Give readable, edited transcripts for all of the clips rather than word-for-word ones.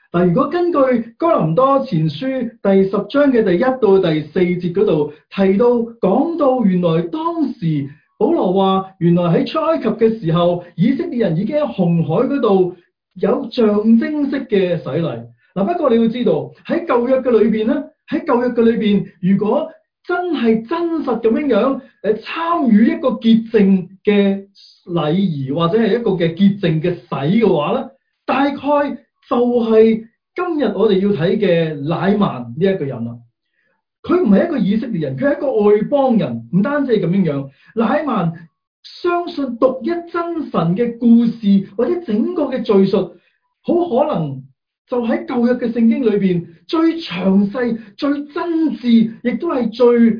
但如果根據哥林多前書第10章嘅第1到第4節嗰度提到講到，原來當時保羅話，原來喺出埃及嘅時候，以色列人已經喺紅海嗰度有象徵式嘅洗禮。不過你要知道喺舊約嘅裏邊咧，如果真係真實咁樣參與一個潔淨嘅禮儀或者係一個嘅潔淨嘅洗嘅話咧，大概就係今日我哋要睇嘅乃縵呢一個人啦。佢唔係一個以色列人，佢係一個外邦人。唔單止係咁樣，乃縵相信獨一真神嘅故事或者整個嘅敘述，好可能就喺舊約嘅聖經裏邊最詳細、最真摯，亦都係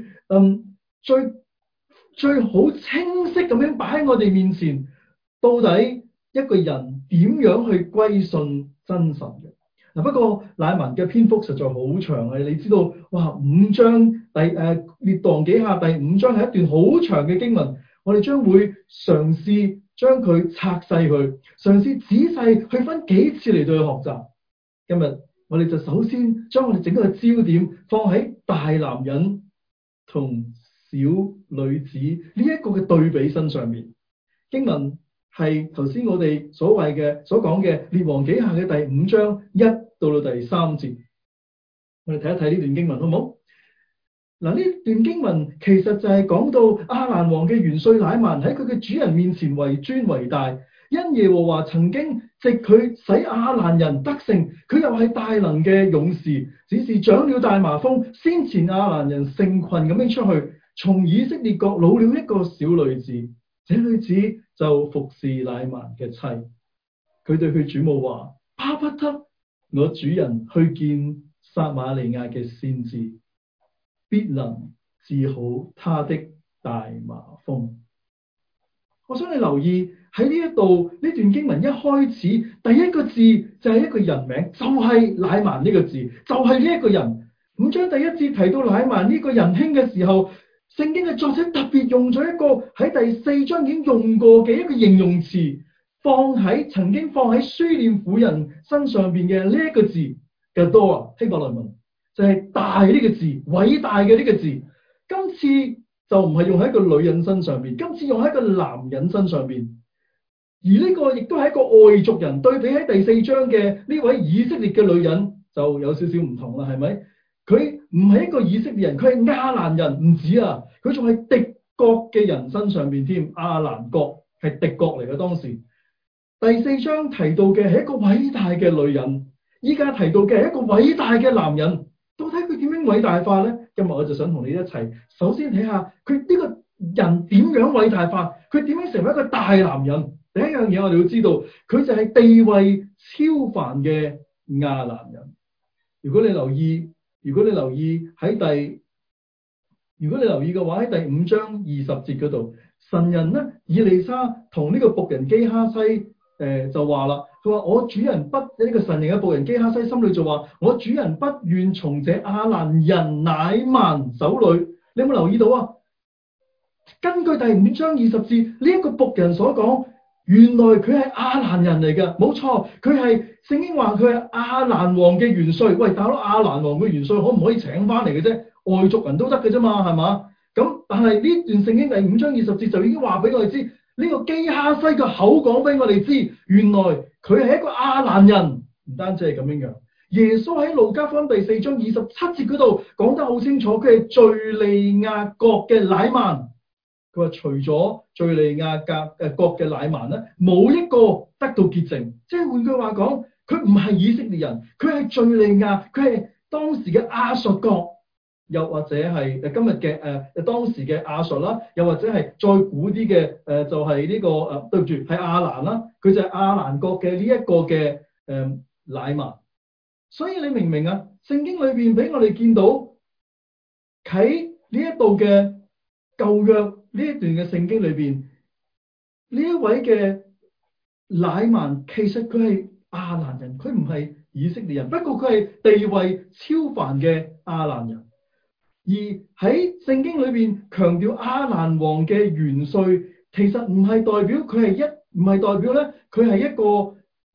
最好清晰咁樣擺喺我哋面前。到底一個人點樣去歸信真神嘅？不過乃縵嘅篇幅實在好長啊！你知道，哇，5章列王紀下第5章係一段好長嘅經文，我哋將會嘗試將佢拆細佢，嘗試仔細去分幾次嚟到去學習。今日我哋就首先將我哋整個焦點放喺大男人同小女子呢一個嘅對比身上面。經文係頭先我哋所講嘅列王紀下嘅第5章1到第3節，我哋睇一睇呢段經文好唔好？嗱，呢段經文其實就係講到亞蘭王嘅元帥乃縵喺佢嘅主人面前為尊為大，因耶和華曾經藉佢使亞蘭人得勝，佢又係大能嘅勇士，只是長了大麻風，先前亞蘭人成群咁樣出去，從以色列國擄了一個小女子，這女子就服侍乃縵嘅妻。佢對佢主母話：巴不得我主人去見撒瑪利亞嘅先知，必能治好他的大麻風。我想你留意喺呢一度呢段經文一開始第一個字就係一個人名，就係乃縵呢個字，就係呢一個人。5章第1節提到乃縵呢個仁兄嘅時候，聖經嘅作者特別用咗一個喺第4章已經用過嘅一個形容詞，曾經放喺書念婦人身上邊嘅呢一個字嘅多啊，希伯來文就係大呢個字，偉大嘅呢個字。今次就唔係用喺一個女人身上邊，今次用喺一個男人身上邊。而呢個亦都係一個外族人，對比喺第4章嘅呢位以色列嘅女人就有少少唔同啦，係咪？佢唔係一個以色列人，佢係亞蘭人，唔止啊，佢仲係敵國嘅人身上邊添。亞蘭國係敵國嚟嘅當時。第4章提到嘅係一個偉大嘅女人，依家提到嘅係一個偉大嘅男人，到底佢點樣偉大化呢？今日我就想同你一齊，首先睇下佢呢個人點樣偉大化，佢點樣成為一個大男人。第一樣嘢我哋要知道，佢就係地位超凡嘅亞蘭人。如果你留意嘅話，喺第5章20節嗰度，神人呢以利沙同呢個僕人基哈西就話啦，佢話我主人不，呢個神人嘅僕人基哈西心裏就話，我主人不願從這亞蘭人乃縵手裏。你有冇留意到啊？根據第5章20節呢一個僕人所講，原來佢係亞蘭人嚟嘅，冇錯，佢係聖經話佢係亞蘭王嘅元帥。喂，大佬，亞蘭王嘅元帥可唔可以請翻嚟嘅啫？外族人都得嘅啫嘛，係嘛？咁但係呢段聖經第5章20節就已經話俾我哋知，呢個基哈西嘅口講俾我哋知，原來佢係一個亞蘭人。唔單止係咁樣，耶穌喺路加福音第4章27節嗰度講得好清楚，佢係敘利亞國嘅乃縵。佢話除咗敘利亞國嘅乃縵咧，冇一個得到潔淨。即係換句話講，佢唔係以色列人，佢係敘利亞，佢係當時嘅亞述國，又或者係今日嘅當時嘅亞述啦，又或者係再古啲嘅就係呢個對唔住係亞蘭啦，佢就係亞蘭國嘅呢一個嘅乃縵。所以你明唔明啊？聖經裏邊俾我哋見到喺呢一度嘅舊約呢一段嘅聖經裏邊，呢一位嘅乃縵其實佢係亞蘭人，佢唔係以色列人，不過佢係地位超凡嘅亞蘭人。而喺聖經裏邊強調亞蘭王嘅元帥，其實唔係代表佢係唔係代表咧佢係一個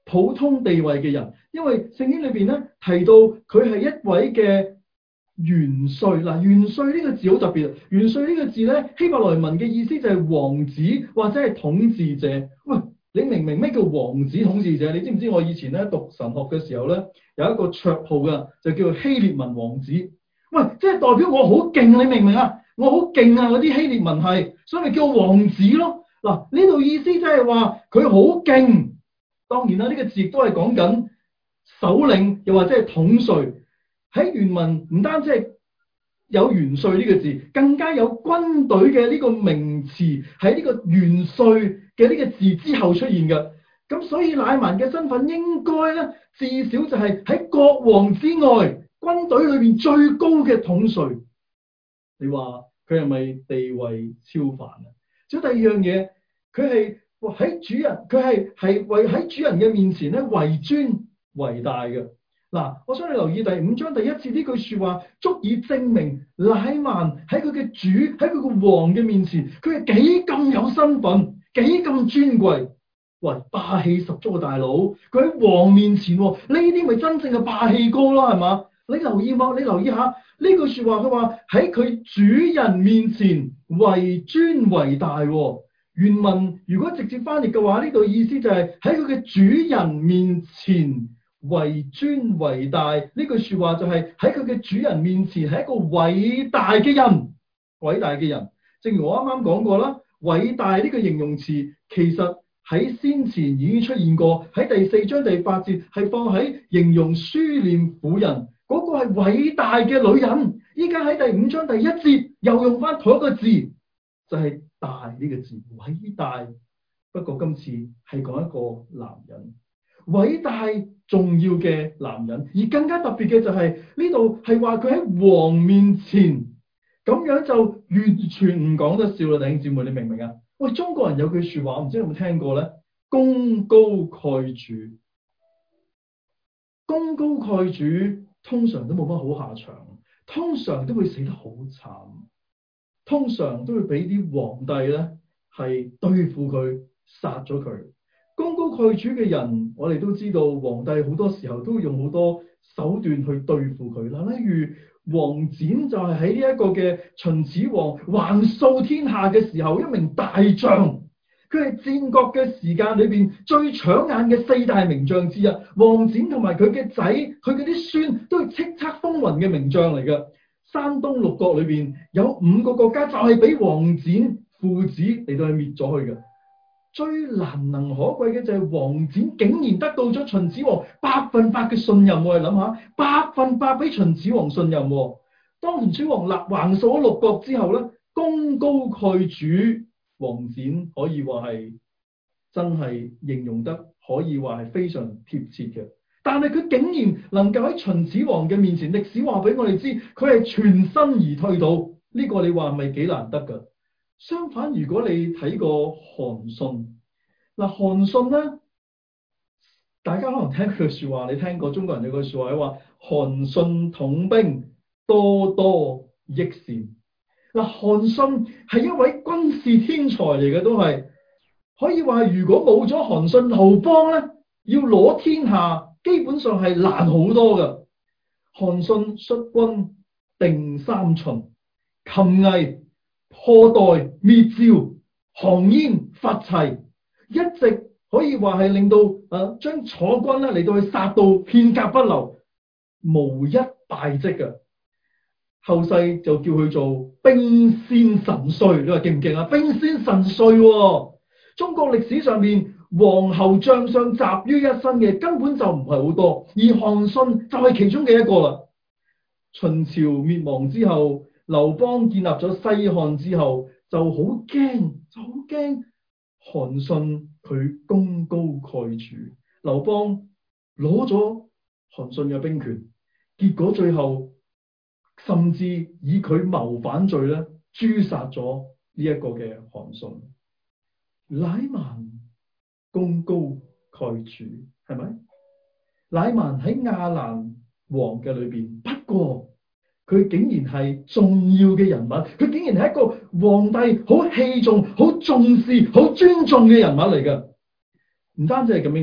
普通地位嘅人，因為聖經裏邊咧提到佢係一位嘅元帥。嗱，元帥呢個字好特別，元帥呢個字咧希伯來文嘅意思就係王子或者係統治者。喂，你明唔明咩叫王子統治者？你知唔知我以前咧讀神學嘅時候咧有一個綽號嘅，就叫做希臘文王子。喂，即係代表我好勁，你明唔明啊？我好勁啊！嗰啲希臘文係，所以咪叫王子咯。嗱，呢度意思即係話佢好勁。當然啦，呢個字亦都係講緊首領，又或者係統帥。喺原文唔單止係有元帥呢個字，更加有軍隊嘅呢個名詞喺呢個元帥嘅呢個字之後出現嘅。咁所以乃縵嘅身份應該咧，至少就係喺國王之外，軍隊裏邊最高嘅統帥。你話佢係咪地位超凡啊？仲有第二樣嘢，佢係喺主人，佢係為喺主人嘅面前咧為尊為大嘅。嗱，我想你留意第5章第1節呢句說話，足以證明乃縵喺佢嘅主，喺佢個王嘅面前，佢係幾咁有身份，幾咁尊貴。喂，霸氣十足嘅大佬，佢喺王面前，呢啲咪真正嘅霸氣哥咯，係嘛？你留意嘛？你留意下呢句說話，佢話喺佢主人面前為尊為大。原文如果直接翻譯嘅話，呢度意思就係喺佢嘅主人面前為尊為大。呢句說話就係喺佢嘅主人面前係一個偉大嘅人，偉大嘅人。正如我啱啱講過啦，偉大呢個形容詞其實喺先前已經出現過，喺第4章第8節係放喺形容書念婦人，嗰個係偉大嘅女人。依家喺第5章第1節又用翻同一個字，就係大呢個字，偉大。不過今次係講一個男人，偉大重要嘅男人。而更加特別嘅就係呢度係話佢喺王面前，咁樣就完全唔講得笑啦，弟兄姊妹，你明唔明啊？喂，中國人有句說話，唔知你有冇聽過咧？功高蓋主，功高蓋主通常都冇乜好下場，通常都會死得好慘，通常都會俾啲皇帝咧係對付佢，殺咗佢。功高蓋主嘅人，我哋都知道皇帝好多時候都會用好多手段去對付佢啦。例如王翦就係喺呢一個嘅秦始皇橫掃天下嘅時候，一名大將，佢係戰國嘅時間裏邊最搶眼嘅4大名將之一。王翦同埋佢嘅仔，佢嗰啲孫都係叱咤風雲嘅名將嚟嘅。山東6國裏邊有5個國家就係俾王翦父子嚟到去滅咗去嘅。最難能可貴嘅就係王翦竟然得到咗秦始皇100%嘅信任。我哋諗下，100%俾秦始皇信任。當秦始皇橫掃咗6國之後咧，功高蓋主，王翦可以話係真係形容得可以話係非常貼切嘅。但係佢竟然能夠喺秦始皇嘅面前，歷史話俾我哋知，佢係全身而退到。呢個你話係咪幾難得㗎？相反，如果你睇過韓信，韓信咧，大家可能聽佢句說話，你聽過中國人有句說話話韓信統兵多多益善。韓信係一位軍事天才嚟嘅，都係可以話，如果冇咗韓信，劉邦咧要攞天下基本上係難好多㗎。韓信率軍定三秦，擒魏破代滅趙，降燕伐齊，一直可以話係令到將楚軍咧嚟到去殺到片甲不留，無一敗績嘅。後世就叫佢做兵仙神帥，你話勁唔勁啊？兵仙神帥，中國歷史上面皇后將相集於一身嘅根本就唔係好多，而韓信就係其中嘅一個啦。秦朝滅亡之後，劉邦建立咗西漢之後，就好驚韓信佢功高蓋主，劉邦攞咗韓信嘅兵權，結果最後甚至以佢謀反罪咧誅殺咗呢一個嘅韓信。乃縵功高蓋主，係咪？乃縵喺亞蘭王嘅裏邊，不過佢竟然係重要嘅人物，佢竟然係一個皇帝好器重、好重視、好尊重嘅人物嚟嘅。唔單止係咁樣樣，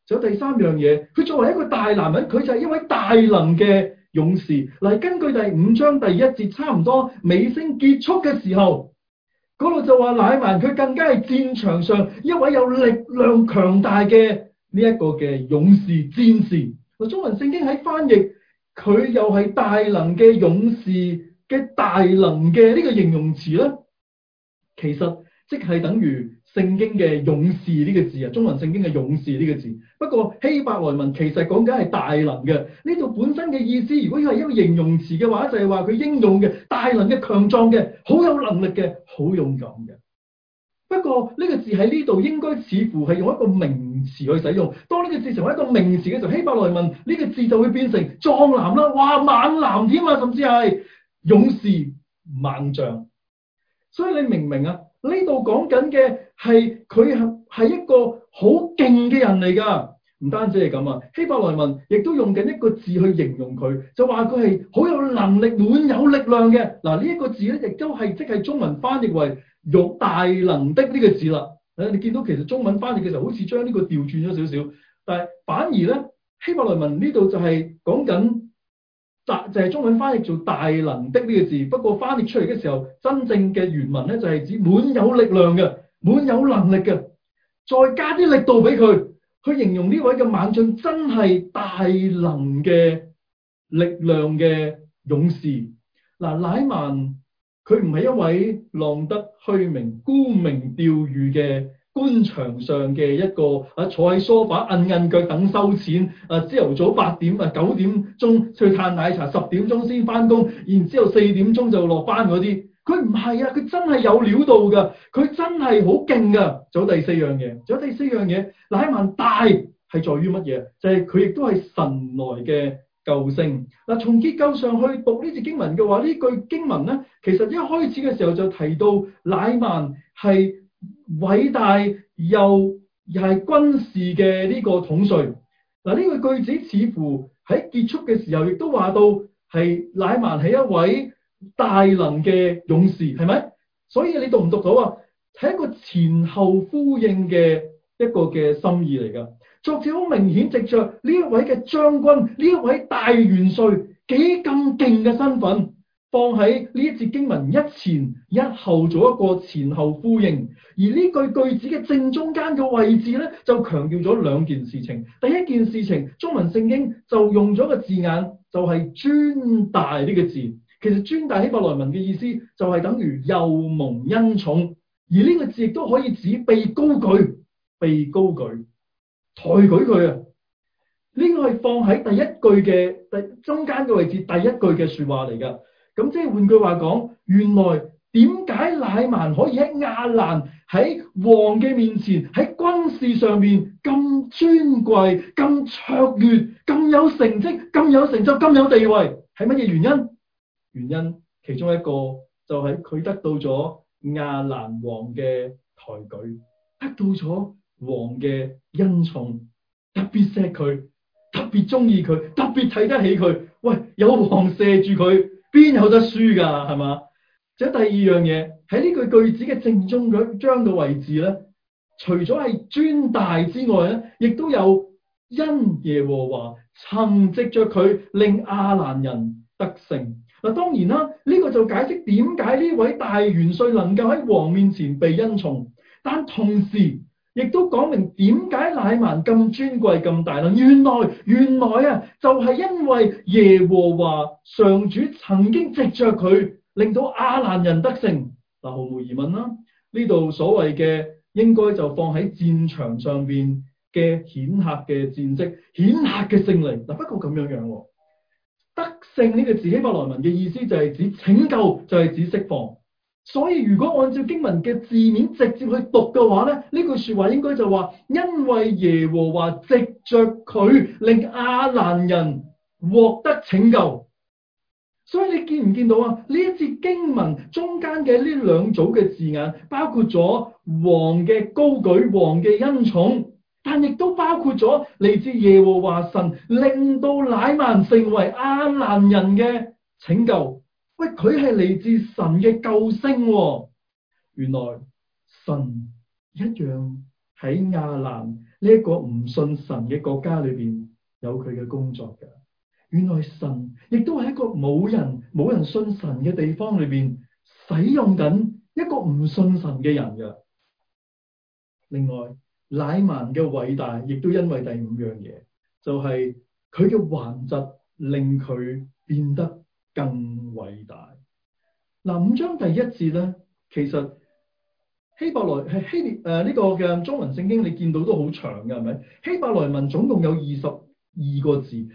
仲有第三樣嘢，佢作為一個大男人，佢就係一位大能嘅勇士。嗱，根據第5章第1節，差唔多尾聲結束嘅時候，嗰度就話乃縵佢更加係戰場上一位有力量強大嘅呢一個嘅勇士戰士。嗱，中文聖經喺翻譯佢又係大能嘅勇士嘅大能嘅呢個形容詞咧，其實即係等於聖經嘅勇士呢個字啊，中文聖經嘅勇士呢個字。不過希伯來文其實講緊係大能嘅，呢度本身嘅意思，如果係一個形容詞嘅話，就係話佢英勇嘅、大能嘅、強壯嘅、好有能力嘅、好勇敢嘅。不過呢個字喺呢度應該似乎係用一個名詞去使用。當呢個字成為一個名詞嘅時候，希伯來文呢個字就會變成壯男啦，哇，猛男添啊，甚至係勇士、猛將。所以你明唔明啊？呢度講緊嘅係佢係一個好勁嘅人嚟㗎。唔單止係咁啊，希伯來文亦都用緊一個字去形容佢，就話佢係好有能力、滿有力量嘅。嗱，呢一個字咧，亦都係即係中文翻譯為有大能的呢個字啦。你見到其實中文翻譯嘅時候，好似將呢個調轉咗少少，但係反而咧希伯來文呢度就係講緊就係中文翻譯做大能的呢個字。不過翻譯出嚟嘅時候，真正嘅原文咧就係指滿有力量嘅、滿有能力嘅，再加啲力度俾佢。去形容呢位嘅猛將真係大能嘅力量嘅勇士。嗱，乃縵佢唔係一位浪得虛名、沽名釣譽嘅官場上嘅一個坐喺梳化摁腳等收錢。朝頭早8點9點鐘去嘆奶茶，10點鐘先翻工，然之後4點鐘就落班嗰啲。佢唔係啊，佢真係有料到㗎，佢真係好勁㗎。仲有第四樣嘢，乃縵大係在於乜嘢？就係佢亦都係神來嘅救星。嗱，從結構上去讀呢節經文嘅話，呢句經文咧，其實一開始嘅時候就提到乃縵係偉大又係軍事嘅呢個統帥。嗱，呢個句子似乎喺結束嘅時候亦都話到係乃縵係一位大能嘅勇士，係咪？所以你讀唔讀到啊？係一個前後呼應嘅一個嘅心意嚟㗎。作者好明顯藉着呢一位嘅將軍，呢一位大元帥幾咁勁嘅身份，放喺呢一節經文一前一後做一個前後呼應。而呢句子嘅正中間嘅位置咧，就強調咗兩件事情。第一件事情，中文聖經就用咗個字眼，就係尊大呢個字。其實尊大希伯來文嘅意思就係等於又蒙恩寵，而呢個字亦都可以指被高舉、抬舉佢啊！呢個係放喺第一句嘅中間嘅位置，第一句嘅說話嚟㗎。咁即係換句話講，原來點解乃縵可以喺亞蘭喺王嘅面前喺軍事上面咁尊貴、咁卓越、咁有成績、咁有成就、咁有地位，係乜嘢原因？原因其中一個就係佢得到咗亞蘭王嘅抬舉，得到咗王嘅恩寵，特別錫佢，特別中意佢，特別睇得起佢。喂，有王射住佢，邊有得輸㗎？係嘛？仲有第二樣嘢，喺呢句句子嘅正中章嘅位置咧，除咗係尊大之外咧，亦都有因耶和華曾藉着佢令亞蘭人得勝。嗱，當然啦，呢個就解釋點解呢位大元帥能夠喺王面前被恩寵，但同時亦都講明點解乃縵咁尊貴咁大能。原來啊，就係因為耶和華上主曾經藉着佢令到亞蘭人得勝。嗱，毫無疑問啦，呢度所謂嘅應該就放喺戰場上邊嘅顯赫嘅戰績、顯赫嘅勝利。嗱，不過咁樣喎。得勝呢個字希伯來文嘅意思就係指拯救，就係指釋放。所以如果按照經文嘅字面直接去讀嘅話咧，呢句說話應該就話，因為耶和華藉着佢令亞蘭人獲得拯救。所以你見唔見到啊？呢一節經文中間嘅呢兩組嘅字眼，包括咗王嘅高舉、王嘅恩寵，但亦都包括咗嚟自耶和華神令到乃縵成為亞蘭人嘅拯救。喂，佢係嚟自神嘅救星喎。原來神一樣喺亞蘭呢一個唔信神嘅國家裏邊有佢嘅工作嘅。原來神亦都係一個冇人信神嘅地方裏邊使用緊一個唔信神嘅人嘅。另外，乃縵嘅偉大亦都因為第五樣嘢，就係佢嘅頑疾令佢變得更偉大。嗱，5章第1節咧，其實希伯來係希臘呢個嘅中文聖經，你見到都好長嘅，係咪？希伯來文總共有22個字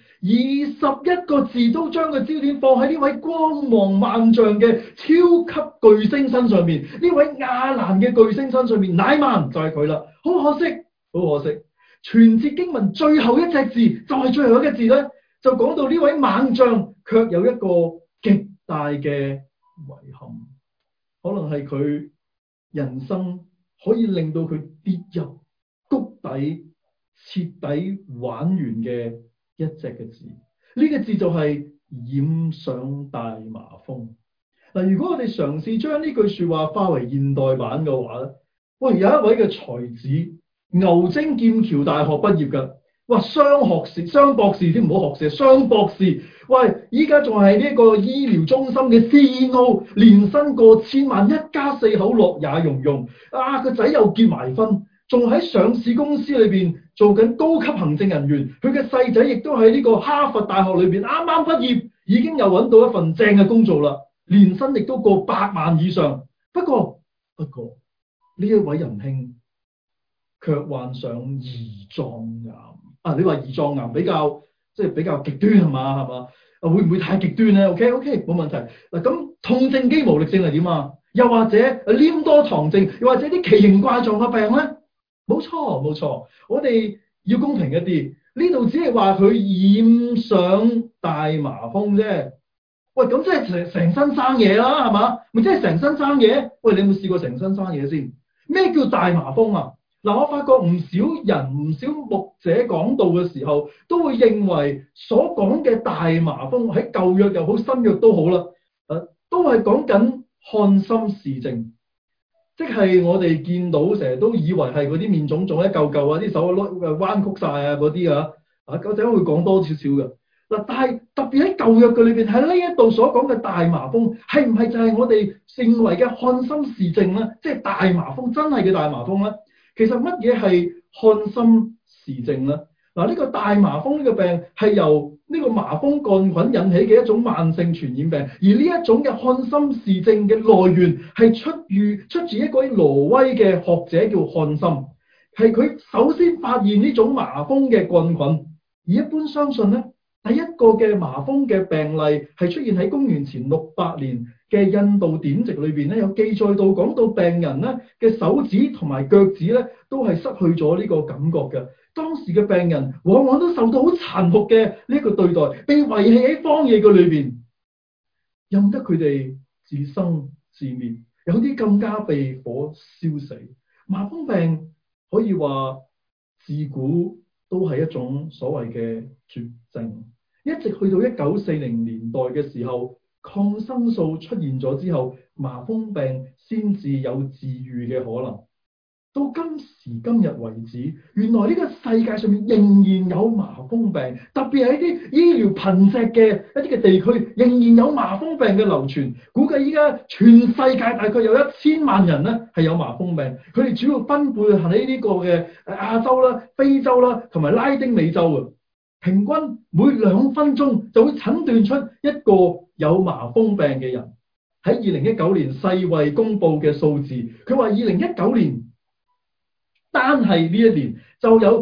，21個字都將個焦點放喺呢位光芒萬丈嘅超級巨星身上面，呢位亞蘭嘅巨星身上面，乃縵就係佢啦。好可惜，全節經文最後一隻字就係最後一個字咧，就講到呢位猛將卻有一個極大嘅遺憾，可能係佢人生可以令到佢跌入谷底，徹底玩完嘅一隻嘅字，呢個字就係染上大麻風。嗱，如果我哋嘗試將呢句說話化為現代版嘅話咧，喂，有一位嘅才子，牛津劍橋大學畢業嘅，哇，雙博士添，唔好學士，雙博士，喂，依家仲係呢個醫療中心嘅 CEO， 年薪過千萬，一家4口樂也融融，啊，個仔又結埋婚，仲喺上市公司裏邊做緊高級行政人員，佢嘅細仔亦都喺呢個哈佛大學裏邊啱啱畢業，已經又揾到一份正嘅工作啦，年薪亦都過100萬以上。不過呢一位仁兄卻患上胰臟癌。啊，你話胰臟癌比較極端係嘛？啊，會唔會太極端咧？OK，冇問題。嗱，咁痛症肌無力症係點啊？又或者黏多醣症，又或者啲奇形怪狀嘅病咧？冇錯，我哋要公平一啲。呢度只係話佢染上大麻風啫。喂，咁即係成身生嘢啦，係嘛？咪即係成身生嘢？喂，你有冇試過成身生嘢先？咩叫大麻風啊？嗱，我發覺唔少牧者講道嘅時候，都會認為所講嘅大麻風喺舊約又好，新約都好啦，都係講緊漢森氏症，即係我哋見到成日都以為係嗰啲面腫腫一嚿嚿啊，啲手彎曲晒啊嗰啲啊，嗰陣會講多少少嘅。嗱，但係特別喺舊約嘅裏邊，喺呢一度所講嘅大麻風，係唔係就係我哋認為嘅漢森氏症咧？即係大麻風真係嘅大麻風咧？其實乜嘢係漢森氏症咧？嗱，呢個大麻風呢個病係由呢個麻風桿菌引起嘅一種慢性傳染病，而呢一種嘅漢森氏症嘅來源係出自一位挪威嘅學者叫漢森，係佢首先發現呢種麻風嘅桿菌，而一般相信咧，第一個嘅麻風嘅病例係出現喺公元前600年嘅印度典籍裏邊咧，有記載到講到病人咧嘅手指同埋腳趾咧都係失去咗呢個感覺嘅。當時嘅病人往往都受到好殘酷嘅呢一個對待，被遺棄喺荒野嘅裏邊，任得佢哋自生自滅，有啲更加被火燒死。麻風病可以話自古都係一種所謂嘅絕症，一直去到1940年代嘅時候，抗生素出現咗之後，麻風病先至有治癒嘅可能。到今時今日為止，原來呢個世界上面仍然有麻風病，特別係一啲醫療貧瘠嘅一啲嘅地區，仍然有麻風病嘅流傳。估計依家全世界大概有1000萬人咧係有麻風病，佢哋主要分布喺呢個嘅亞洲啦、非洲啦同埋拉丁美洲啊。平均每2分鐘就會診斷出一個有麻風病嘅人。喺2019年世衛公布嘅數字，佢話2019年單係呢一年就有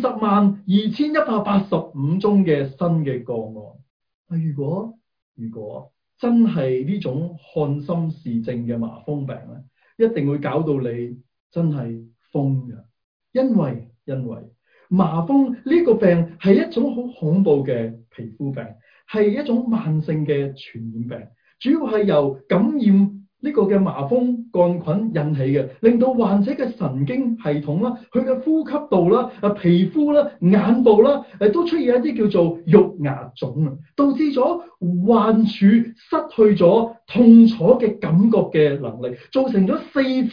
202185宗嘅新嘅個案。如果真係呢種漢森氏症嘅麻風病咧，一定會搞到你真係瘋嘅，因為麻風呢個病係一種好恐怖嘅皮膚病，係一種慢性嘅傳染病，主要係由感染呢個嘅麻風桿菌引起嘅，令到患者嘅神經系統啦、佢嘅呼吸道啦、皮膚啦、眼部啦，都出現一啲叫做肉芽腫啊，導致咗患處失去咗痛楚嘅感覺嘅能力，造成咗四肢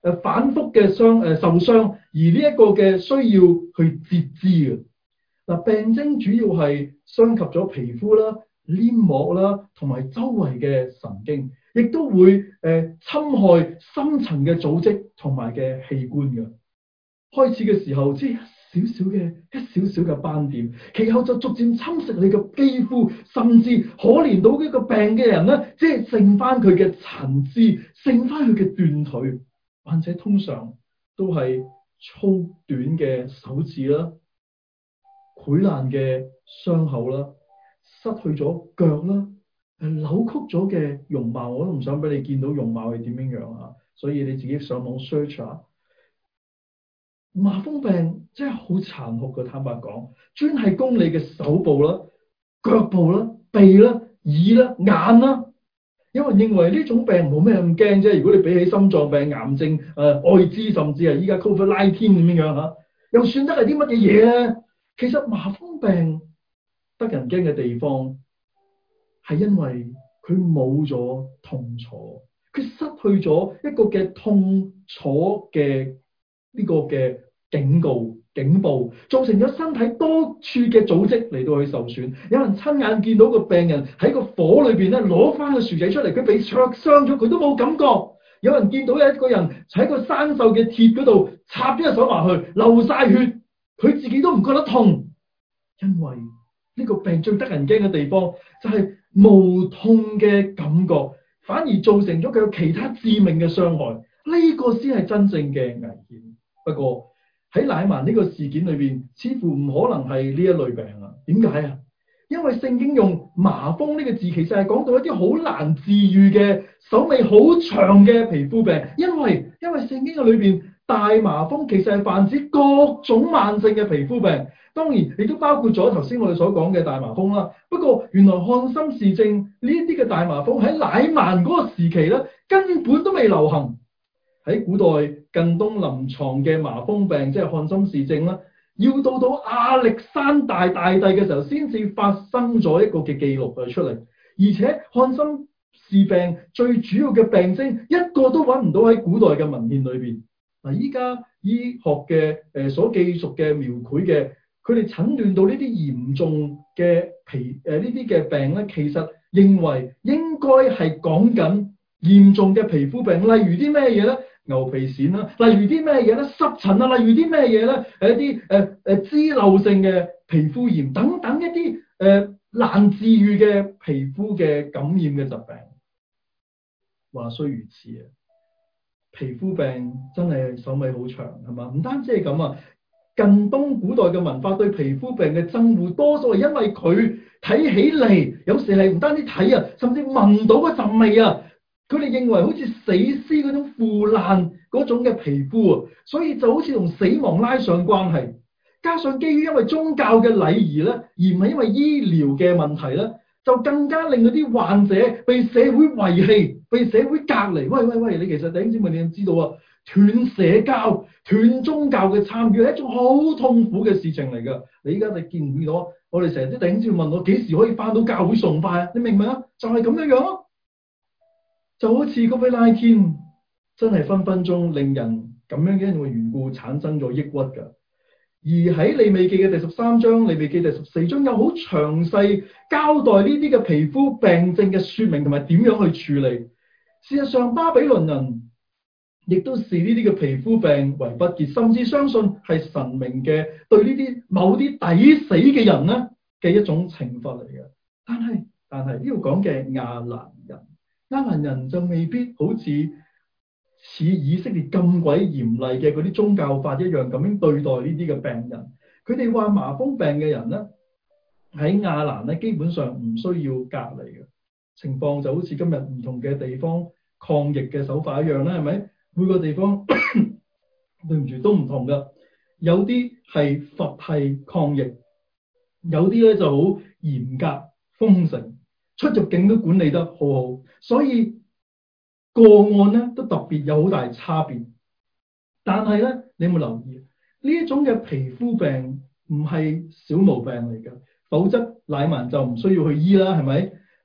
反覆嘅受傷，而呢一個嘅需要去截肢嘅。嗱，病徵主要係傷及咗皮膚啦、黏膜啦，同埋周圍嘅神經，亦都會侵害深層嘅組織同埋嘅器官嘅。開始嘅時候只係一少少嘅斑點，其後就逐漸侵蝕你嘅肌膚，甚至可憐到呢個病嘅人咧，即係剩翻佢嘅殘肢，剩翻佢嘅斷腿。患者通常都係粗短嘅手指啦、潰爛嘅傷口啦、失去咗腳啦、扭曲咗嘅容貌，我都唔想俾你見到容貌係點樣樣啊！所以你自己上網 search 下。麻風病真係好殘酷嘅，坦白講，專係攻你嘅手部啦、腳部啦、鼻啦、耳啦、眼啦。有人認為呢種病冇咩咁驚啫，如果你比起心臟病、癌症、艾滋，甚至係依家 COVID-19 咁樣嚇，又算得係啲乜嘢嘢咧？其實麻風病得人驚嘅地方係因為佢冇咗痛楚，佢失去咗一個嘅痛楚嘅呢個嘅警報，造成咗身體多處嘅組織嚟到去受損。有人親眼見到個病人喺個火裏邊咧攞翻個薯仔出嚟，佢被灼傷咗，佢都冇感覺。有人見到有一個人喺個生鏽嘅鐵嗰度插咗隻手埋去，流晒血，佢自己都唔覺得痛，因為呢個病最得人驚嘅地方就係無痛嘅感覺，反而造成咗佢有其他致命嘅傷害。呢個先係真正嘅危險。不過喺乃縵呢個事件裏邊，似乎唔可能係呢一類病啊？點解啊？因為聖經用麻風呢個字，其實係講到一啲好難治癒嘅手尾好長嘅皮膚病。因為聖經嘅裏邊大麻風其實係泛指各種慢性嘅皮膚病，當然亦都包括咗頭先我哋所講嘅大麻風啦。不過原來漢森氏症呢一啲嘅大麻風喺乃縵嗰個時期咧，根本都未流行。喺古代近東臨床嘅麻風病，即係漢森氏症啦，要到亞歷山大大帝嘅時候，先至發生咗一個嘅記錄出嚟。而且漢森氏病最主要嘅病徵，一個都揾唔到喺古代嘅文獻裏邊。嗱，依家醫學嘅所記述嘅描繪嘅，佢哋診斷到呢啲嚴重嘅呢啲嘅病咧，其實認為應該係講緊嚴重嘅皮膚病，例如啲咩嘢咧？牛皮癬啦，例如啲咩嘢咧？濕疹啊，例如啲咩嘢咧？一啲支漏性嘅皮膚炎等等一啲難治癒嘅皮膚嘅感染嘅疾病。話雖如此啊，皮膚病真係手尾好長，係嘛？唔單止係咁啊，近東古代嘅文化對皮膚病嘅憎惡，多數係因為佢睇起嚟，有時係唔單止睇啊，甚至聞到嗰陣味啊。佢哋認為好似死屍嗰種腐爛嗰種嘅皮膚啊，所以就好似同死亡拉上關係。加上基於因為宗教嘅禮儀咧，而唔係因為醫療嘅問題咧，就更加令嗰啲患者被社會遺棄、被社會隔離。喂，你其實弟兄姊妹，你要知道啊，斷社交、斷宗教嘅參與係一種好痛苦嘅事情嚟㗎。你而家你見唔見到？我哋成日啲弟兄姊妹問我幾時可以返到教會崇拜啊？你明唔明啊？就係咁樣樣咯。就好似 COVID-19 真係分分鐘令人咁樣嘅緣故產生咗抑鬱㗎。而喺利未記嘅第13章、利未記第14章有好詳細交代呢啲嘅皮膚病症嘅說明同埋點樣去處理。事實上，巴比倫人亦都視呢啲嘅皮膚病為不潔，甚至相信係神明嘅對呢啲某啲抵死嘅人咧嘅一種懲罰嚟嘅。但係呢度講嘅亞蘭人就未必好似以色列咁鬼嚴厲嘅嗰啲宗教法一樣咁樣對待呢啲嘅病人。佢哋話麻風病嘅人咧喺亞蘭咧基本上唔需要隔離嘅情況，就好似今日唔同嘅地方抗疫嘅手法一樣啦，係咪？每個地方對唔住都唔同㗎，有啲係佛系抗疫，有啲咧就好嚴格封城。出入境都管理得好好，所以個案咧都特別有好大差別。但係咧，你有冇留意呢一種嘅皮膚病唔係小毛病嚟㗎？否則乃縵就唔需要去醫啦，係咪？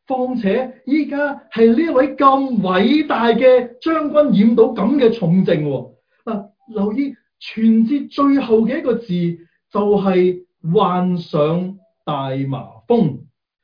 況且依家係呢位咁偉大嘅將軍染到咁嘅重症喎。留意全節最後嘅一個字就係患上大麻風。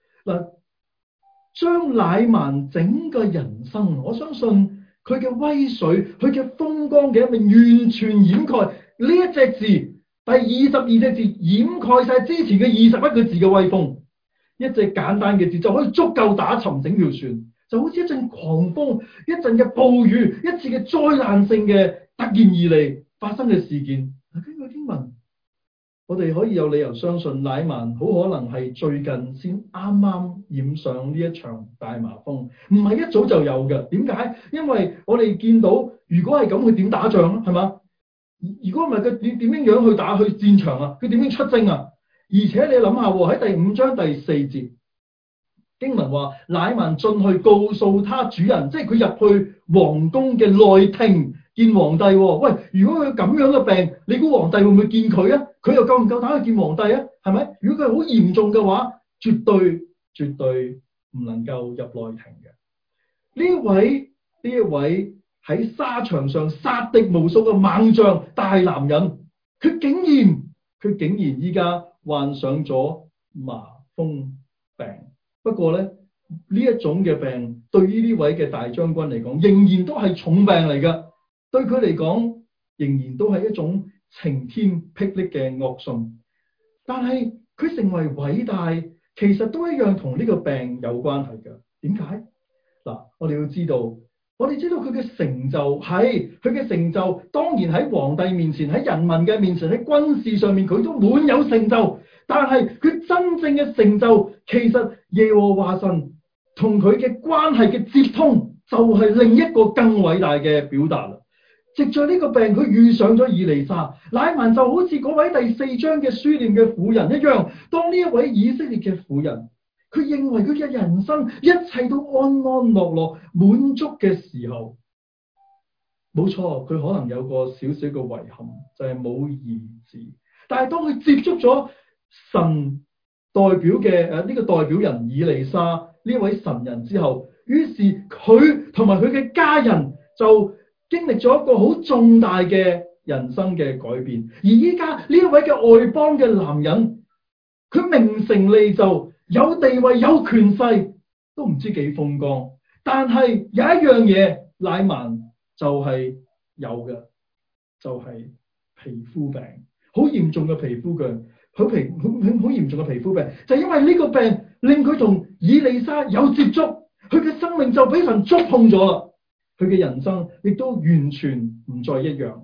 將乃縵整個人生，我相信佢嘅威水、佢嘅風光嘅一面，完全掩蓋呢一隻字，第22隻字掩蓋晒之前嘅21個字嘅威風。一隻簡單嘅字就可以足夠打沉整條船，就好似一陣狂風、一陣嘅暴雨、一次嘅災難性嘅突然而嚟發生嘅事件。根據經文，我哋可以有理由相信乃縵好可能係最近先啱啱染上呢一場大麻風，唔係一早就有嘅。點解？因為我哋見到，如果係咁，佢點打仗啊？係嘛？如果唔係，佢點樣去打去戰場啊？佢點樣出征啊？而且你諗下喎，喺第5章第4節，經文話乃縵進去告訴他主人，即係佢入去皇宮嘅內廷見皇帝喎。喂，如果佢咁樣嘅病，你估皇帝會唔會見佢啊？佢又夠唔夠膽去見皇帝啊？係咪？如果佢好嚴重嘅話，絕對唔能夠入內廷嘅。呢一位喺沙場上殺敵無數嘅猛將大男人，佢竟然依家患上咗麻風病。不過咧，呢一種嘅病對於呢位嘅大將軍嚟講，仍然都係重病嚟㗎。對佢嚟講，仍然都係一種晴天霹靂嘅惡訊。但係佢成為偉大，其實都一樣同呢個病有關係㗎。點解？我哋要知道。我哋知道佢嘅成就係佢嘅成就，當然喺皇帝面前、喺人民嘅面前、喺軍事上面，佢都滿有成就。但係佢真正嘅成就，其實耶和華神同佢嘅關係嘅接通，就係另一個更偉大嘅表達啦。藉著呢個病，佢遇上咗以利沙，乃縵就好似嗰位第4章嘅書念嘅婦人一樣。當呢一位以色列嘅婦人，佢認為佢嘅人生一切都安安樂樂滿足嘅時候，冇錯，佢可能有個少少嘅遺憾，就係冇兒子。但係當佢接觸咗神代表嘅呢個代表人以利沙呢位神人之後，於是佢同埋佢嘅家人就經歷咗一個好重大嘅人生嘅改變。而依家呢一位嘅外邦嘅男人，佢名成利就，有地位有權勢，都唔知幾風光。但係有一樣嘢乃縵就係有嘅，就係皮膚病，好嚴重嘅皮膚病，好嚴重嘅皮膚病，就係因為呢個病令佢同以利沙有接觸，佢嘅生命就俾神觸碰咗啦，佢嘅人生亦都完全唔再一樣。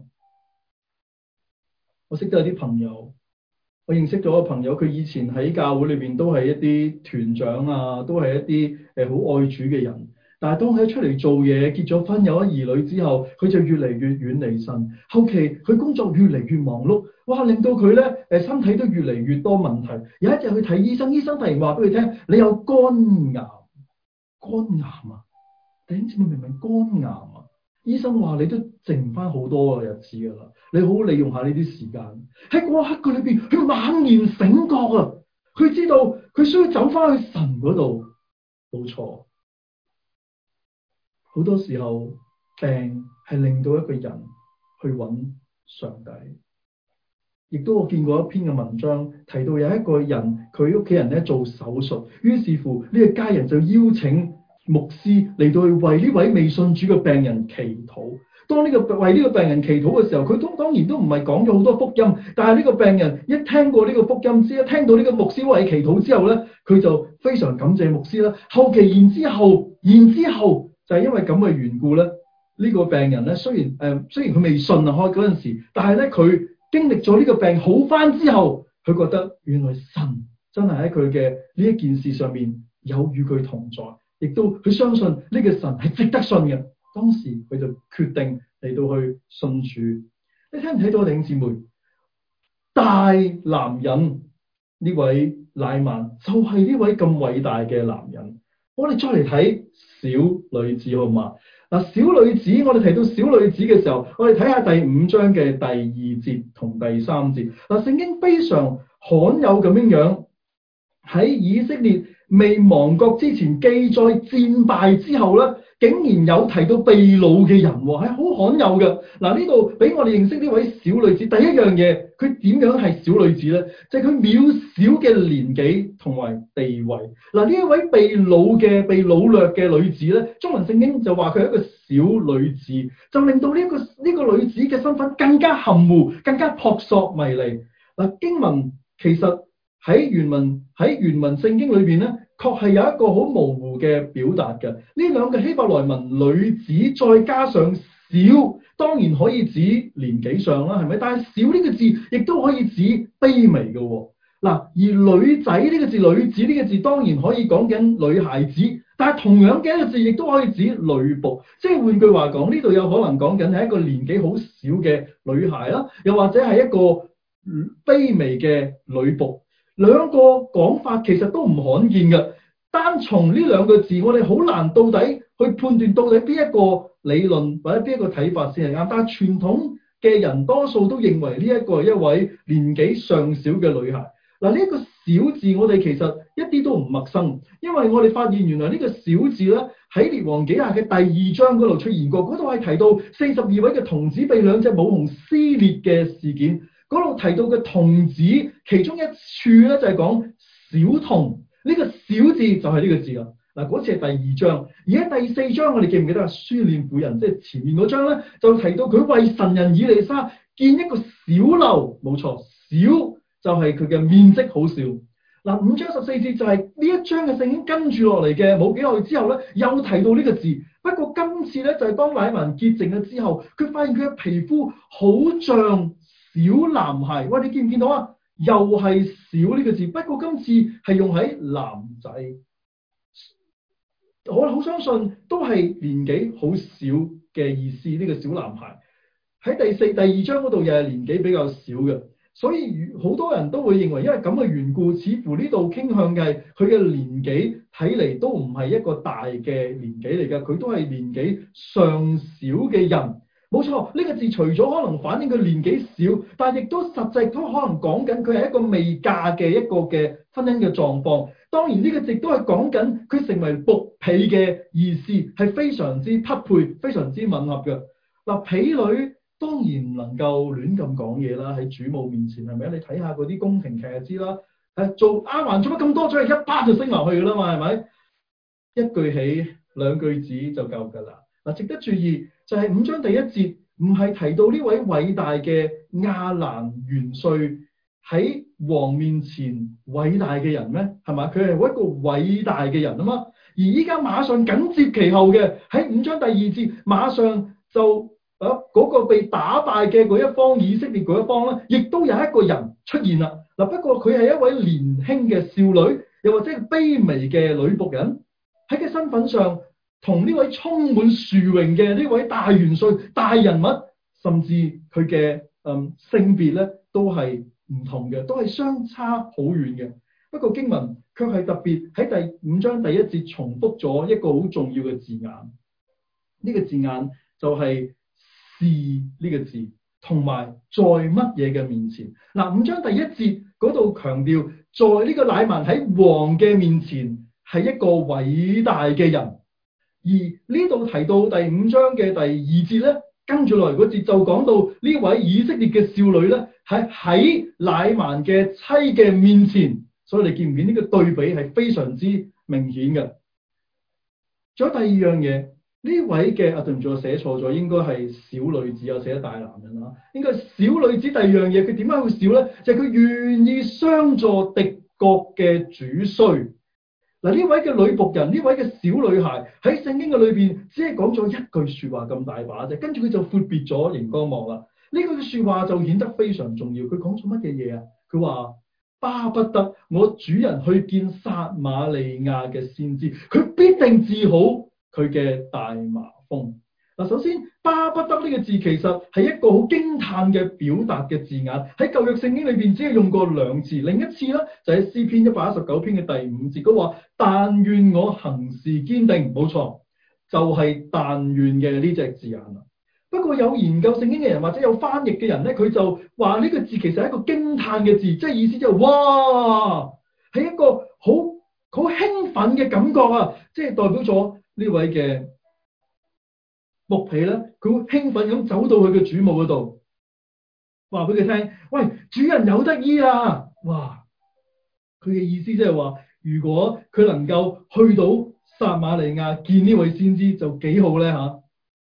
我識得有啲朋友。我認識咗個朋友，佢以前喺教會裏邊都係一啲團長啊，都係一啲好愛主嘅人。但係當佢出嚟做嘢，結咗婚，有咗兒女之後，佢就越嚟越遠離神。後期佢工作越嚟越忙碌，哇！令到佢咧身體都越嚟越多問題。有一日去睇醫生，醫生突然話俾佢聽：你有肝癌。肝癌啊！弟兄姊妹明唔明肝癌啊？醫生話你都剩翻好多個日子㗎啦，你好好利用下呢啲時間。喺嗰一刻佢裏邊，佢猛然醒覺啊！佢知道佢需要走翻去神嗰度。冇錯，好多時候病係令到一個人去揾上帝。亦都我見過一篇嘅文章提到有一個人，佢屋企人咧做手術，於是乎呢個家人就邀請牧師嚟到去為呢位未信主嘅病人祈禱。當呢個為呢個病人祈禱嘅時候，佢當然都唔係講咗好多福音，但係呢個病人一聽過呢個福音之後，一聽到呢個牧師為祈禱之後咧，佢就非常感謝牧師啦。後期然之後就係因為咁嘅緣故咧，呢個病人咧雖然佢未信啊開嗰陣時，但係咧佢經歷咗呢個病好翻之後，佢覺得原來神真係喺佢嘅呢一件事上面有與佢同在。亦都佢相信呢個神係值得信嘅，當時佢就決定嚟到去信主。你睇唔睇到弟兄姊妹？大男人呢位乃縵就係呢位咁偉大嘅男人。我哋再嚟睇小女子好嘛？嗱，小女子，我哋提到小女子嘅時候，我哋睇下第5章嘅第2節同第3節。嗱，聖經非常罕有咁樣喺以色列未亡國之前記載戰敗之後咧，竟然有提到被擄嘅人喎，係好罕有嘅。嗱，呢度俾我哋認識呢位小女子，第一樣嘢佢點樣係小女子咧？就係佢渺小嘅年紀同埋地位。嗱，呢一位被擄掠嘅女子咧，中文聖經就話佢係一個小女子，就令到呢個女子嘅身份更加含糊、更加撲朔迷離。嗱，經文其實喺原文聖經裏邊咧，確係有一個好模糊嘅表達嘅。呢兩個希伯來文女子再加上小，當然可以指年紀上啦，係咪？但係小呢個字亦都可以指卑微嘅喎。嗱，而女仔呢個字、女子呢個字當然可以講緊女孩子，但係同樣嘅一個字亦都可以指女僕。即係換句話講，呢度有可能講緊係一個年紀好小嘅女孩啦，又或者係一個卑微嘅女僕。兩個講法其實都唔罕見嘅。單從呢兩個字，我哋好難到底去判斷到底邊一個理論或者邊一個睇法先係啱。但係傳統嘅人多數都認為呢一個係一位年紀尚小嘅女孩。嗱，呢一個小字我哋其實一啲都唔陌生，因為我哋發現原來呢個小字咧喺列王紀下嘅第2章嗰度出現過，嗰度係提到42位嘅童子被兩隻母熊撕裂嘅事件。嗰度提到嘅童子，其中一處咧就係講小童，呢個小字就係呢個字啦。嗱，嗰次係第2章，而喺第4章我哋記唔記得啊？書念婦人，即係前面嗰章咧，就提到佢為神人以利沙建一個小樓，冇錯，小就係佢嘅面積好少。嗱，5章14節就係呢一章嘅聖經跟住落嚟嘅，冇幾耐之後咧，又提到呢個字。不過今次咧就係當乃縵潔淨咗之後，佢發現佢嘅皮膚好像小男孩。喂，你見唔見到啊？又係小呢個字，不過今次係用喺男仔。我好相信都係年紀好小嘅意思。呢個小男孩喺第2章嗰度又係年紀比較少嘅，所以好多人都會認為，因為咁嘅緣故，似乎呢度傾向嘅係佢嘅年紀睇嚟都唔係一個大嘅年紀嚟嘅，佢都係年紀尚小嘅人。冇錯，呢個字除咗可能反映佢年紀小，但係亦都實際都可能講緊佢係一個未嫁嘅一個嘅婚姻嘅狀況。當然呢個字都係講緊佢成為僕婢嘅意思，係非常之匹配、非常之吻合嘅。嗱，婢女當然唔能夠亂咁講嘢啦，喺主母面前係咪？你睇下嗰啲宮廷劇就知啦。做丫鬟做乜咁多嘴，一巴就升埋去㗎啦嘛，係咪？一句起兩句止就夠㗎啦。嗱，值得注意就係5章第1節，唔係提到呢位偉大嘅亞蘭元帥喺王面前偉大嘅人咩？係嘛？佢係一個偉大嘅人啊嘛。而依家馬上緊接其後嘅喺5章第2節，馬上就嗰個被打敗嘅嗰一方，以色列嗰一方咧，亦都有一個人出現啦。嗱，不過佢係一位年輕嘅少女，又或者係卑微嘅女僕人，喺佢身份上，同呢位充滿殊榮嘅呢位大元帥、大人物，甚至佢嘅性別咧，都係唔同嘅，都係相差好遠嘅。不過經文卻係特別喺第5章第1節重複咗一個好重要嘅字眼，呢個字眼就係是呢個字，同埋在乜嘢嘅面前。嗱，5章第1節嗰度強調，在呢個乃縵喺王嘅面前係一個偉大嘅人。而呢度提到第5章嘅第2節咧，跟住落嚟嗰節就講到呢位以色列嘅少女咧，喺乃縵嘅妻嘅面前，所以你見唔見呢個對比係非常之明顯嘅。仲有第2樣嘢，呢位嘅對唔住，我寫錯咗，應該係小女子，我寫得大男人啦，應該係小女子。第2樣嘢，佢點解會少咧？就係佢願意相助敵國嘅主帥。嗱，呢位嘅女僕人，呢位嘅小女孩喺聖經嘅裏邊，只係講咗一句説話咁大把啫，跟住佢就闊別咗熒光幕啦。呢句説話就顯得非常重要。佢講咗乜嘢嘢啊？佢話巴不得我主人去見撒瑪利亞嘅先知，佢必定治好佢嘅大麻風。嗱，首先巴不得呢個字其實係一個好驚嘆嘅表達嘅字眼，喺舊約聖經裏邊只係用過2次。另一次咧就喺詩篇119篇嘅第5節，佢話但願我行事堅定，冇錯，就係但願嘅呢隻字眼啦。不過有研究聖經嘅人或者有翻譯嘅人咧，佢就話呢個字其實係一個驚嘆嘅字，即係意思就係哇，係一個好好興奮嘅感覺啊！即係代表咗呢位嘅僕婢咧，佢好興奮咁走到佢嘅主母嗰度，話俾佢聽：喂，主人有得醫啦！哇！佢嘅意思即係話，如果佢能夠去到撒瑪利亞見呢位先知，就幾好咧嚇！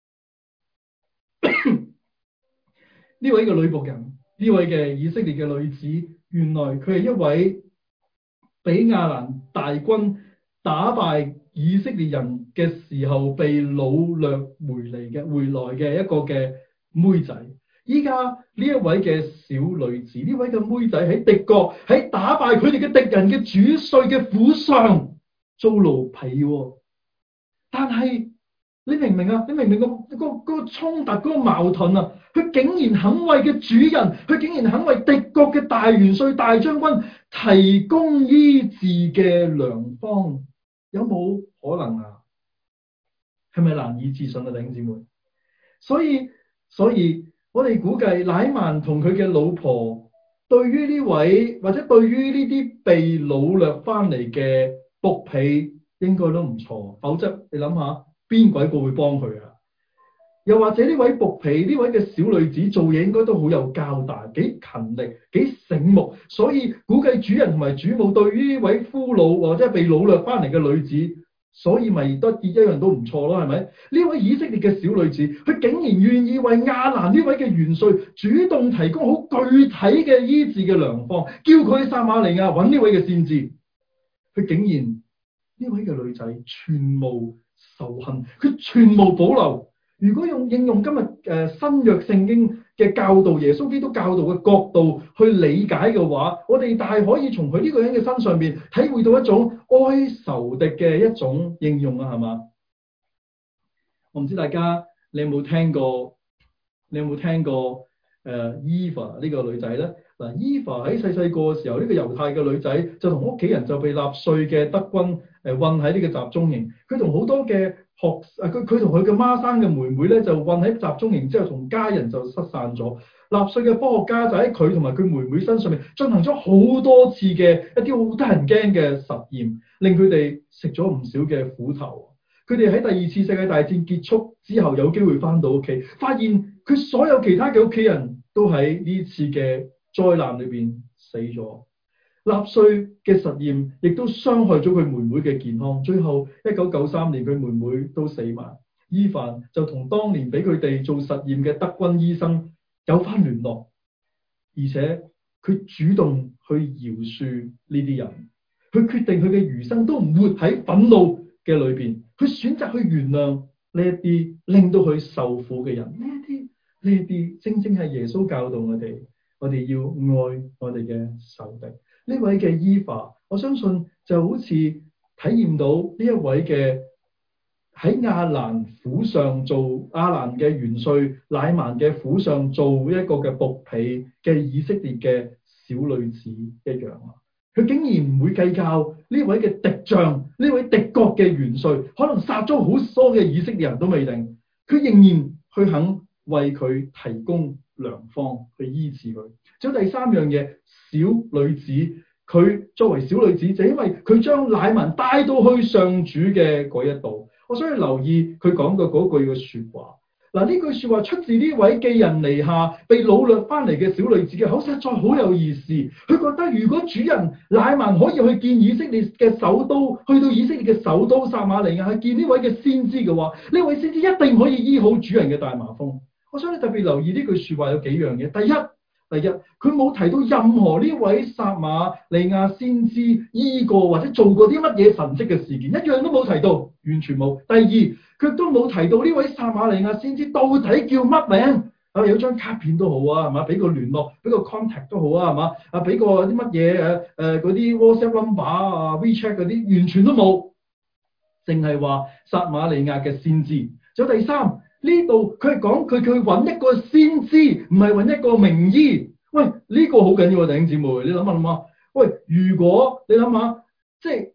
呢位嘅女僕人，呢位嘅以色列嘅女子，原來佢係一位俾亞蘭大軍打敗以色列人嘅時候被擄掠回來嘅一個嘅妹仔。依家呢一位嘅小女子，呢位嘅妹仔喺敵國，喺打敗佢哋嘅敵人嘅主帥嘅府上做奴婢。但係你明唔明啊？你明唔明個衝突嗰個矛盾啊？佢竟然肯為嘅主人，佢竟然肯為敵國嘅大元帥、大將軍提供醫治嘅良方，有冇可能啊？係咪難以置信啊，弟兄姊妹？所以我哋估計乃縵同佢嘅老婆對於呢位或者對於呢啲被擄掠翻嚟嘅僕婢應該都唔錯，否則你諗下邊鬼個會幫佢啊？又或者呢位僕婢呢位嘅小女子做嘢應該都好有交代，幾勤力幾醒目，所以估計主人同埋主母對於呢位俘虜或者被擄掠翻嚟嘅女子，所以咪得一樣都唔錯咯，係咪？呢位以色列嘅小女子，佢竟然願意為亞蘭呢位嘅元帥主動提供好具體嘅醫治嘅良方，叫佢去撒瑪利亞揾呢位嘅先知。佢竟然呢位嘅女仔全無仇恨，佢全無保留。如果應用今日新約聖經嘅教導，耶穌基督教導嘅角度去理解嘅話，我哋大可以從佢呢個人嘅身上邊體會到一種哀仇敵嘅一種應用啊，係嘛？我唔知大家你有冇聽過Eva 呢個女仔咧？嗱，Eva 喺細細個嘅時候，呢個猶太嘅女仔就同屋企人就被納粹嘅德軍困喺呢個集中營，佢同好多嘅佢同佢嘅孖生嘅妹妹咧就困喺集中營之後，同家人就失散咗。納粹嘅科學家就喺佢同埋佢妹妹身上面進行咗好多次嘅一啲好得人驚嘅實驗，令佢哋食咗唔少嘅苦頭。佢哋喺第二次世界大戰結束之後有機會翻到屋企，發現佢所有其他嘅屋企人都喺呢次嘅災難裏邊死咗。納粹嘅實驗亦都傷害咗佢妹妹嘅健康，最後1993年佢妹妹都死埋。伊凡就同當年俾佢哋做實驗嘅德軍醫生有翻聯絡，而且佢主動去饒恕呢啲人，佢決定佢嘅餘生都唔活喺憤怒嘅裏邊，佢選擇去原諒呢一啲令到佢受苦嘅人。呢一啲正正係耶穌教導我哋要愛我哋嘅仇敵。呢位嘅Eva，我相信就好似體驗到呢一位嘅喺亞蘭府上做亞蘭嘅元帥乃縵嘅府上做一個嘅僕婢嘅以色列嘅小女子一樣啊！佢竟然唔會計較呢位嘅敵將，呢位敵國嘅元帥可能殺咗好多嘅以色列人都未定，佢仍然去肯為佢提供良方去醫治佢。仲有第三樣嘢，小女子佢作為小女子，就因為佢將乃縵帶到去上主嘅嗰一度。我想去留意佢講嘅嗰句嘅説話。嗱，呢句説話出自呢位寄人籬下被擄掠翻嚟嘅小女子嘅口，實在好有意思。佢覺得如果主人乃縵可以去見以色列嘅首都，去到以色列嘅首都撒瑪利亞去見呢位嘅先知嘅話，呢位先知一定可以醫好主人嘅大麻風。我想你特別留意呢句説話有幾樣嘢。第一，佢冇提到任何呢位撒瑪利亞先知醫過或者做過啲乜嘢神蹟嘅事件，一樣都冇提到，完全冇。第二，佢都冇提到呢位撒瑪利亞先知到底叫乜名啊？有張卡片都好啊，係嘛？俾個聯絡，俾個 contact 都好啊，係嘛？啊，俾個啲乜嘢嗰啲 WhatsApp number 啊、WeChat 嗰啲，完全都冇，淨係話撒瑪利亞嘅先知。仲有第三。呢度佢係講佢揾一個先知，唔係揾一個名醫。喂，呢個好緊要啊，弟兄姊妹，你諗下。喂，如果你諗下，即係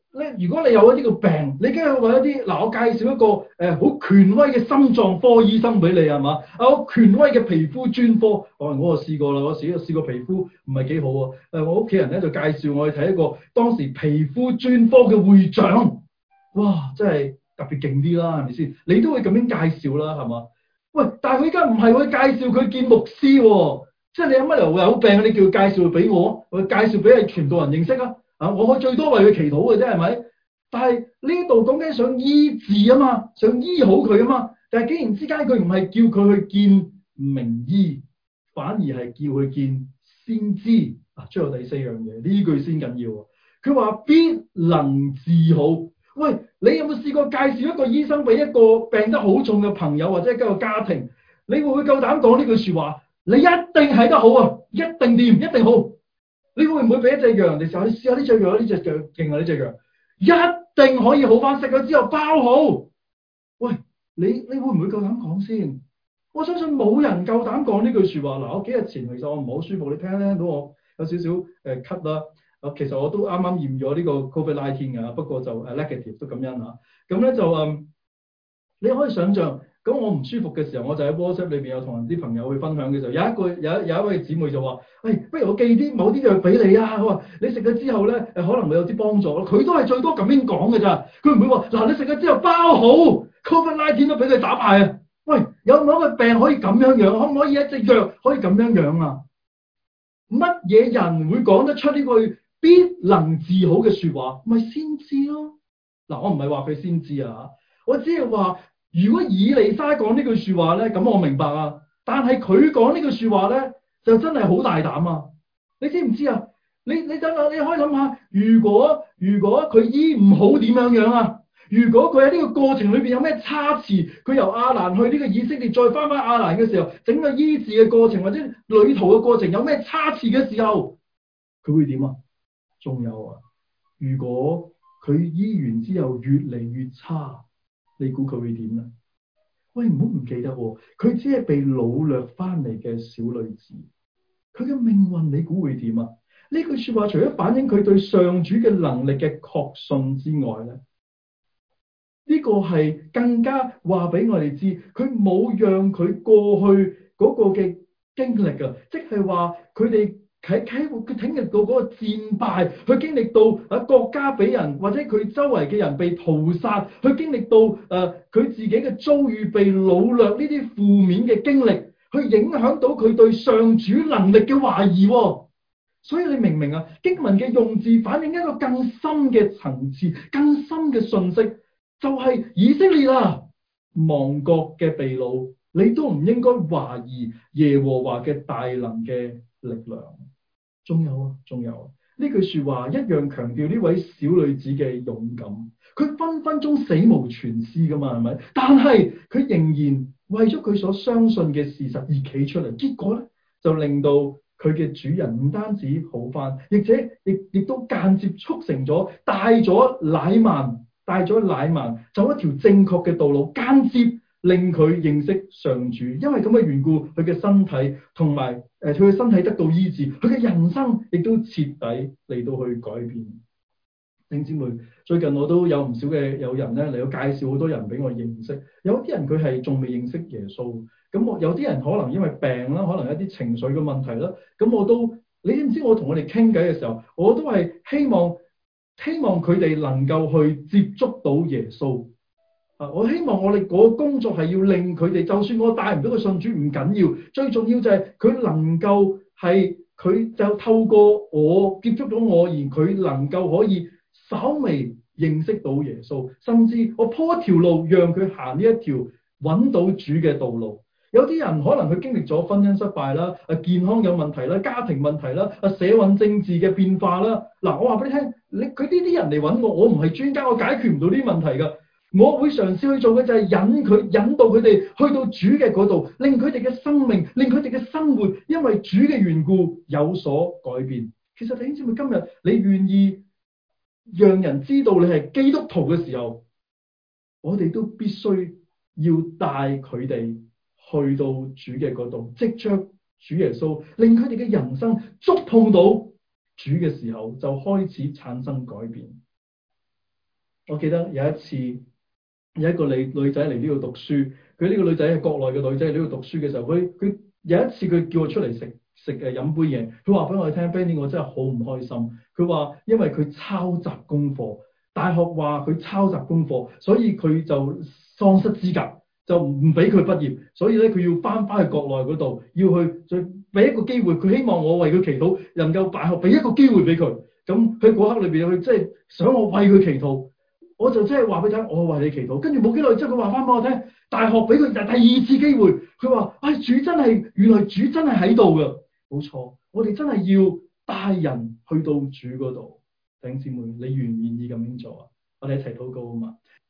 如果你有一啲個病，你梗係揾一啲嗱，我介紹一個好權威嘅心臟科醫生俾你係嘛？我權威嘅皮膚專科，我就試過啦，我試過皮膚唔係幾好啊。我屋企人咧就介紹我去睇一個當時皮膚專科嘅會長，哇，真係特別勁啲啦，係咪先？你都會咁樣介紹啦，係嘛？喂，但係佢而家唔係會介紹佢見牧師喎，即係你有乜理由有病你叫佢介紹俾我介紹俾你傳道人認識啊？我可以最多為佢祈禱嘅啫，係咪？但係呢度講緊想醫治啊嘛，想醫好佢啊嘛。但係竟然之間佢唔係叫佢去見名醫，反而係叫佢見先知。最後第四樣嘢，呢句先緊要。佢話必能治好。喂，你有冇試過介紹一個醫生俾一個病得好重嘅朋友或者一個家庭？你會唔會夠膽講呢句說話？你一定係得好啊，一定掂，一定好。你會唔會俾一隻藥人哋時候，你試下呢隻藥，呢隻藥勁啊，呢隻藥一定可以好翻，食咗之後包好。喂，你會唔會夠膽講先？我相信冇人夠膽講呢句說話。嗱，我幾日前其實我唔好舒服，你聽到我有少少咳啦。其實我都啱啱驗咗呢個 COVID-19 㗎，不過就negative 都咁樣嚇。咁咧就你可以想象。咁我唔舒服嘅時候，我就喺 WhatsApp 裏邊有同啲朋友去分享嘅時候，有一位姊妹就話：不如我寄啲某啲藥俾你啊！佢話你食咗之後咧，可能會有啲幫助咯。佢都係最多咁樣講嘅咋，佢唔會話嗱你食咗之後包好 COVID-19 都俾佢打敗啊！喂，有冇一個病可以咁樣樣？可唔可以一隻藥可以咁樣樣啊？乜嘢人會講得出呢句必能治好嘅説話？咪先知咯。嗱，我唔係話佢先知啊，我只係話。如果以利沙講呢句説話咧，咁我明白啊。但係佢講呢句説話咧，就真係好大膽啊！你知唔知啊？你等下，你可以諗下，如果佢醫唔好點樣樣啊？如果佢喺呢個過程裏邊有咩差池，佢由亞蘭去呢個以色列，再翻亞蘭嘅時候，整個醫治嘅過程或者旅途嘅過程有咩差池嘅時候，佢會點啊？仲有啊，如果佢醫完之後越嚟越差。你估佢會點啊？喂，唔好唔記得喎，佢只係被擄掠翻嚟嘅小女子，佢嘅命運你估會點啊？呢句說話除咗反映佢對上主嘅能力嘅確信之外咧，呢個係更加話俾我哋知，佢冇讓佢過去嗰個嘅經歷啊，即係話佢哋。佢經歷到嗰個戰敗，佢經歷到國家俾人或者佢周圍嘅人被屠殺，佢經歷到佢自己嘅遭遇被擄掠呢啲負面嘅經歷，去影響到佢對上主能力嘅懷疑。所以你明唔明啊？經文嘅用字反映一個更深嘅層次、更深嘅信息，就係以色列啊，亡國嘅被擄，你都唔應該懷疑耶和華嘅大能嘅力量。仲有啊！呢句說話一樣強調呢位小女子嘅勇敢，佢分分鐘死無全屍噶嘛，係咪？但係佢仍然為咗佢所相信嘅事實而企出嚟，結果咧就令到佢嘅主人唔單止好返，而且亦都間接促成咗帶咗乃縵走一條正確嘅道路，間接令佢認識上主。因為咁嘅緣故，佢嘅身體同埋佢嘅身體得到醫治，佢嘅人生亦都徹底嚟到去改變。弟兄姊妹，最近我都有唔少嘅有人咧嚟到介紹好多人俾我認識，有啲人佢係仲未認識耶穌，咁我有啲人可能因為病啦，可能一啲情緒嘅問題啦，咁我都你知唔知我同佢哋傾偈嘅時候，我都係希望佢哋能夠去接觸到耶穌。我希望我哋嗰個工作係要令佢哋，就算我帶唔到個信主唔緊要，最重要就係佢能夠係佢就透過我接觸到我，而佢能夠可以稍微認識到耶穌，甚至我鋪一條路讓佢行呢一條揾到主嘅道路。有啲人可能佢經歷咗婚姻失敗啦，健康有問題啦，家庭問題啦，社運政治嘅變化啦。嗱，我話俾你聽，佢呢啲人嚟揾我唔係專家，我解決唔到呢啲問題㗎。我會嘗試去做嘅就係引導佢哋去到主嘅嗰度，令佢哋嘅生命，令佢哋嘅生活，因為主嘅緣故有所改變。其實弟兄姊妹，今日你願意讓人知道你係基督徒嘅時候，我哋都必須要帶佢哋去到主嘅嗰度，藉着主耶穌，令佢哋嘅人生觸碰到主嘅時候，就開始產生改變。 我記得有一次有一個女仔嚟呢度讀書，佢呢個女仔係國內嘅女仔嚟呢度讀書嘅時候，佢有一次佢叫我出嚟食飲杯嘢，佢話俾我哋聽 Benny 我真係好唔開心。佢話因為佢抄襲功課，大學話佢抄襲功課，所以佢就喪失資格，就唔俾佢畢業，所以咧佢要翻去國內嗰度，要去再俾一個機會。佢希望我為佢祈禱，能夠大學俾一個機會俾佢。咁喺嗰刻裏邊，佢即係想我為佢祈禱，我就即係話俾佢聽，我為你祈禱。跟住冇幾耐之後，佢話翻俾我聽，大學俾佢第二次機會。佢話：主真係，原來主真係喺度㗎。冇錯，我哋真係要帶人去到主嗰度。弟兄姊妹，你願唔願意咁樣做啊？我哋一齊禱告啊嘛！